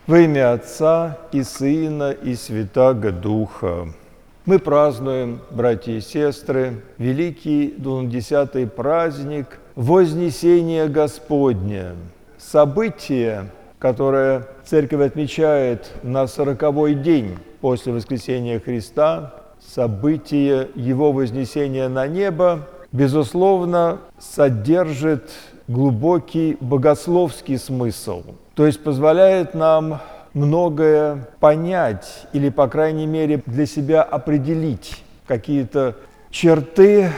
Во имя Отца и Сына и Святаго Духа. Мы празднуем, братья и сестры, великий 20-й праздник Вознесения Господня. Событие, которое Церковь отмечает на 40-й день после воскресения Христа, событие Его вознесения на небо, безусловно, содержит глубокий богословский смысл, то есть позволяет нам многое понять или, по крайней мере, для себя определить какие-то черты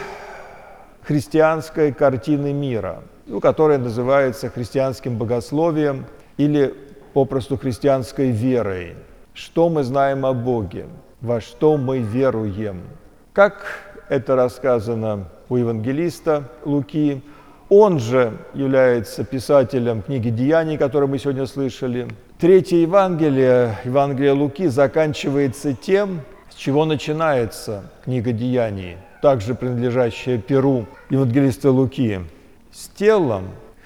христианской картины мира, которая называется христианским богословием или попросту христианской верой. Что мы знаем о Боге, во что мы веруем. Как это рассказано у евангелиста Луки, он же является писателем книги «Деяний», которую мы сегодня слышали. Третье Евангелие, Евангелие Луки, заканчивается тем, с чего начинается книга «Деяний», также принадлежащая перу евангелиста Луки. «С телом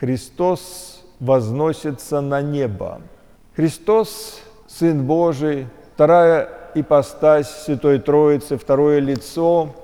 Христос возносится на небо». Христос, Сын Божий, вторая ипостась Святой Троицы, второе лицо,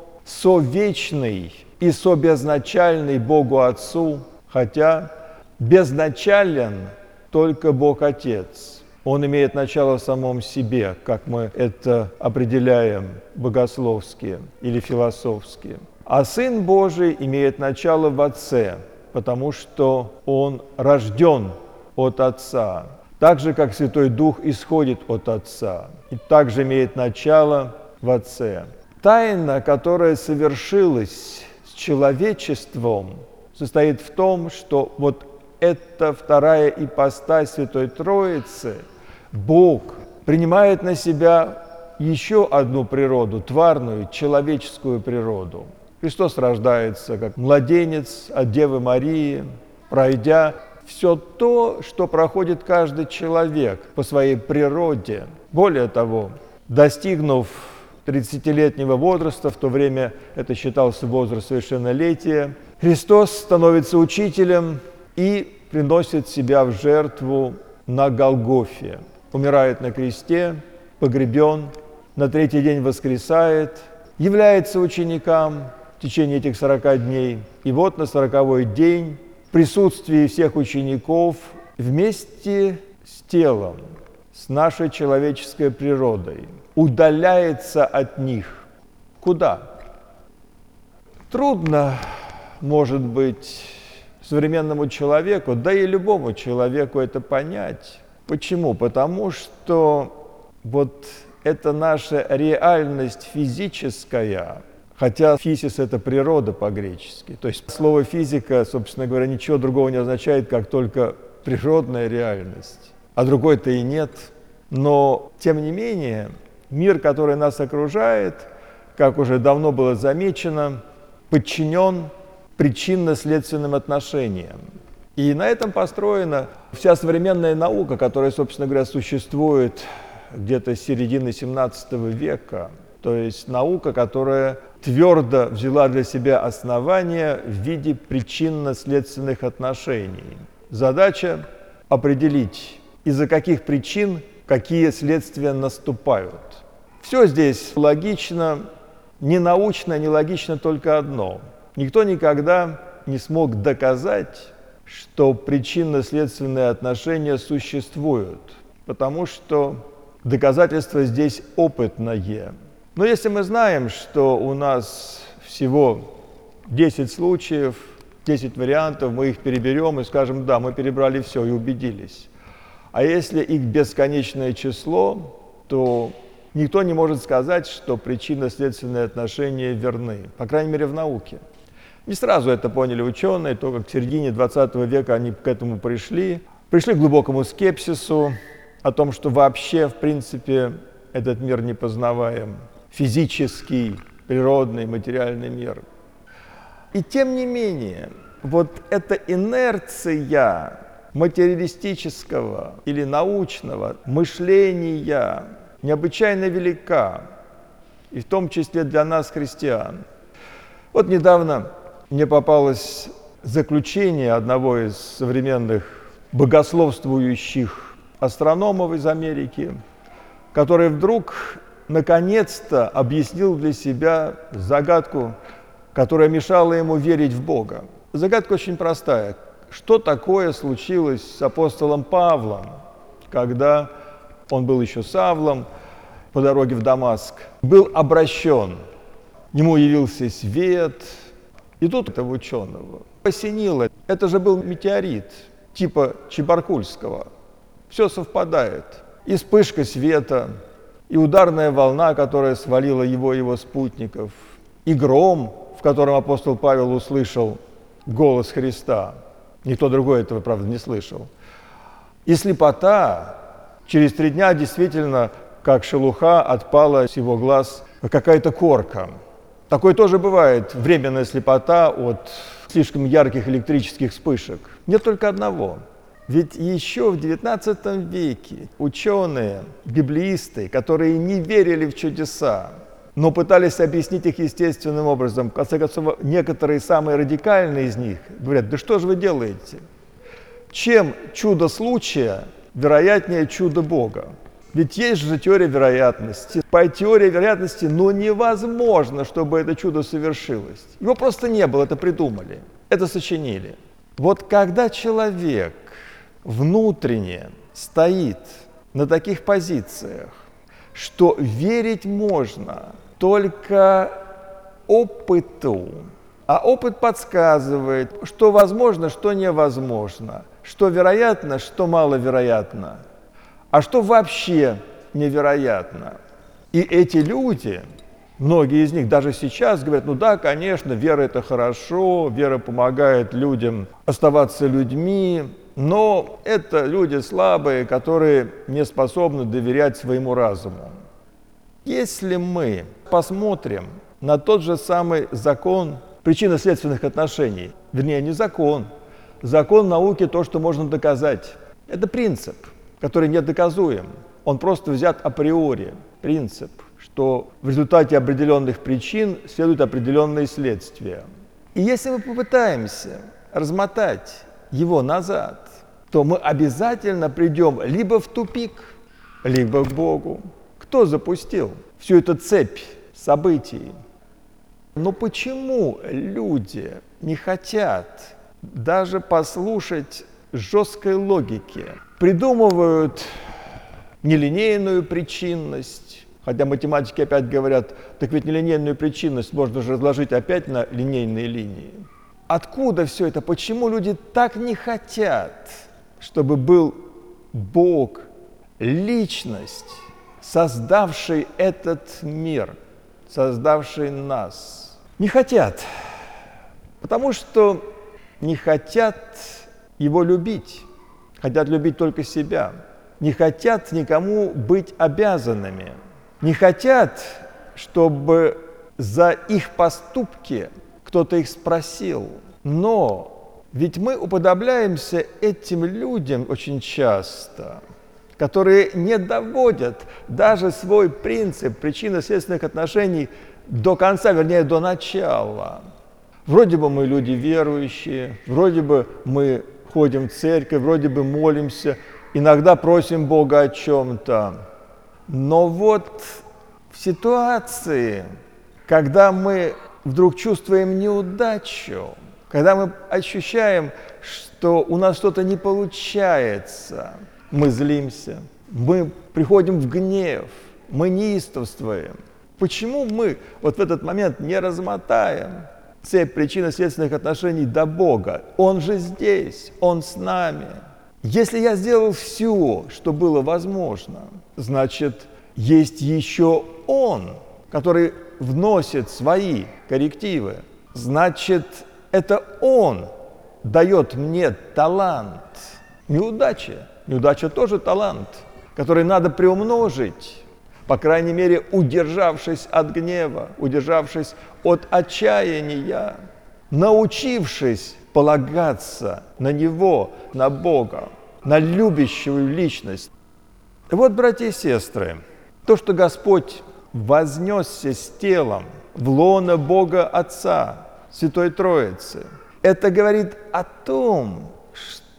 совечный и собезначальный Богу Отцу, хотя безначален только Бог Отец. Он имеет начало в самом себе, как мы это определяем богословски или философски. А Сын Божий имеет начало в Отце, потому что Он рожден от Отца, так же, как Святой Дух исходит от Отца, и также имеет начало в Отце. Тайна, которая совершилась с человечеством, состоит в том, что вот эта вторая ипостась Святой Троицы, Бог, принимает на себя еще одну природу, тварную, человеческую природу. Христос рождается как младенец от Девы Марии, пройдя все то, что проходит каждый человек по своей природе. Более того, достигнув 30-летнего возраста, в то время это считался возраст совершеннолетия, Христос становится учителем и приносит себя в жертву на Голгофе. Умирает на кресте, погребен, на третий день воскресает, является ученикам в течение этих 40 дней. И вот на 40-й день в присутствии всех учеников вместе с телом, с нашей человеческой природой, удаляется от них. Куда? Трудно, может быть, современному человеку, да и любому человеку это понять. Почему? Потому что вот это наша реальность физическая, хотя физис – это природа по-гречески. То есть слово «физика», собственно говоря, ничего другого не означает, как только природная реальность. А другой-то и нет. Но, тем не менее, мир, который нас окружает, как уже давно было замечено, подчинен причинно-следственным отношениям. И на этом построена вся современная наука, которая, собственно говоря, существует где-то с середины 17 века. То есть наука, которая твердо взяла для себя основания в виде причинно-следственных отношений. Задача – определить, из-за каких причин какие следствия наступают. Все здесь логично, не научно, не логично только одно. Никто никогда не смог доказать, что причинно-следственные отношения существуют, потому что доказательство здесь опытное. Но если мы знаем, что у нас всего 10 случаев, 10 вариантов, мы их переберем и скажем, да, мы перебрали все и убедились. А если их бесконечное число, то никто не может сказать, что причинно-следственные отношения верны, по крайней мере, в науке. Не сразу это поняли ученые, только к середине 20 века они к этому пришли к глубокому скепсису о том, что вообще, в принципе, этот мир непознаваем, физический, природный, материальный мир. И тем не менее, вот эта инерция материалистического или научного мышления необычайно велика, и в том числе для нас, христиан. Вот недавно мне попалось заключение одного из современных богословствующих астрономов из Америки, который вдруг наконец-то объяснил для себя загадку, которая мешала ему верить в Бога. Загадка очень простая. Что такое случилось с апостолом Павлом, когда он был еще Савлом по дороге в Дамаск, был обращен, ему явился свет, и тут этого ученого осенило. Это же был метеорит типа Чебаркульского. Все совпадает. И вспышка света, и ударная волна, которая свалила его и его спутников, и гром, в котором апостол Павел услышал голос Христа. Никто другой этого, правда, не слышал. И слепота. Через 3 дня действительно, как шелуха, отпала с его глаз какая-то корка. Такое тоже бывает, временная слепота от слишком ярких электрических вспышек. Нет только одного. Ведь еще в XIX веке ученые, библеисты, которые не верили в чудеса, но пытались объяснить их естественным образом, в конце концов, некоторые самые радикальные из них говорят: да что же вы делаете? Чем чудо случая вероятнее чудо Бога? Ведь есть же теория вероятности. По теории вероятности, невозможно, чтобы это чудо совершилось. Его просто не было, это придумали, это сочинили. Вот когда человек внутренне стоит на таких позициях, что верить можно только опыту, а опыт подсказывает, что возможно, что невозможно, что вероятно, что маловероятно, а что вообще невероятно. И эти люди, многие из них даже сейчас говорят: ну да, конечно, вера – это хорошо, вера помогает людям оставаться людьми, но это люди слабые, которые не способны доверять своему разуму. Если мы посмотрим на тот же самый закон причинно-следственных отношений, вернее, не закон, закон науки – то, что можно доказать. Это принцип, который недоказуем, он просто взят априори. Принцип, что в результате определенных причин следуют определенные следствия. И если мы попытаемся размотать его назад, то мы обязательно придем либо в тупик, либо к Богу. Кто запустил всю эту цепь событий? Но почему люди не хотят даже послушать жесткой логики? Придумывают нелинейную причинность, хотя математики опять говорят: так ведь нелинейную причинность можно же разложить опять на линейные линии. Откуда все это? Почему люди так не хотят, чтобы был Бог, личность, создавший этот мир, создавший нас? Не хотят, потому что не хотят Его любить, хотят любить только себя, не хотят никому быть обязанными, не хотят, чтобы за их поступки кто-то их спросил. Но ведь мы уподобляемся этим людям очень часто, которые не доводят даже свой принцип причинно-следственных отношений до конца, вернее, до начала. Вроде бы мы люди верующие, вроде бы мы ходим в церковь, вроде бы молимся, иногда просим Бога о чем-то. Но вот в ситуации, когда мы вдруг чувствуем неудачу, когда мы ощущаем, что у нас что-то не получается, мы злимся, мы приходим в гнев, мы неистовствуем. Почему мы вот в этот момент не размотаем цепь причинно-следственных отношений до Бога? Он же здесь, Он с нами. Если я сделал все, что было возможно, значит, есть еще Он, который вносит свои коррективы. Значит, это Он дает мне талант. Неудача. Неудача тоже талант, который надо приумножить, по крайней мере, удержавшись от гнева, удержавшись от отчаяния, научившись полагаться на Него, на Бога, на любящую личность. И вот, братья и сестры, то, что Господь вознесся с телом в лоно Бога Отца, Святой Троицы, это говорит о том,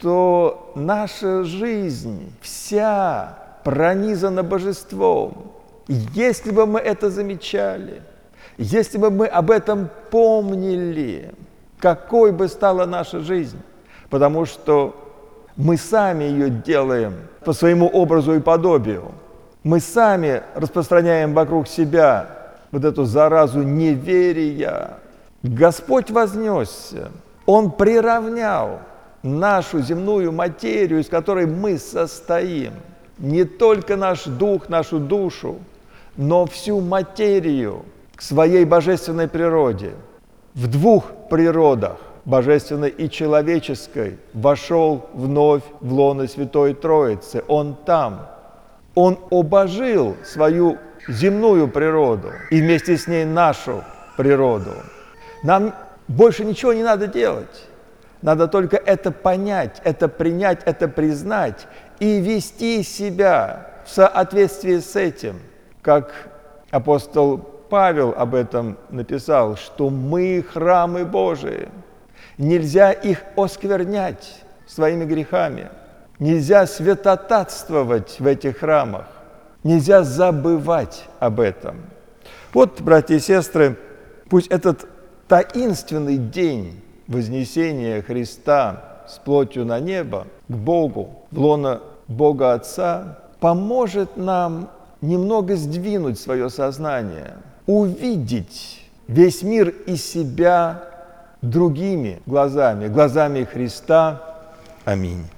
что наша жизнь вся пронизана божеством. Если бы мы это замечали, если бы мы об этом помнили, какой бы стала наша жизнь, потому что мы сами ее делаем по своему образу и подобию. Мы сами распространяем вокруг себя вот эту заразу неверия. Господь вознесся, Он приравнял нашу земную материю, из которой мы состоим, не только наш дух, нашу душу, но всю материю к своей божественной природе. В двух природах, божественной и человеческой, вошел вновь в лоно Святой Троицы. Он там. Он обожил свою земную природу и вместе с ней нашу природу. Нам больше ничего не надо делать. Надо только это понять, это принять, это признать и вести себя в соответствии с этим. Как апостол Павел об этом написал, что мы храмы Божии. Нельзя их осквернять своими грехами. Нельзя святотатствовать в этих храмах. Нельзя забывать об этом. Вот, братья и сестры, пусть этот таинственный день вознесения Христа с плотью на небо, к Богу, в лоно Бога Отца, поможет нам немного сдвинуть свое сознание, увидеть весь мир и себя другими глазами, глазами Христа. Аминь.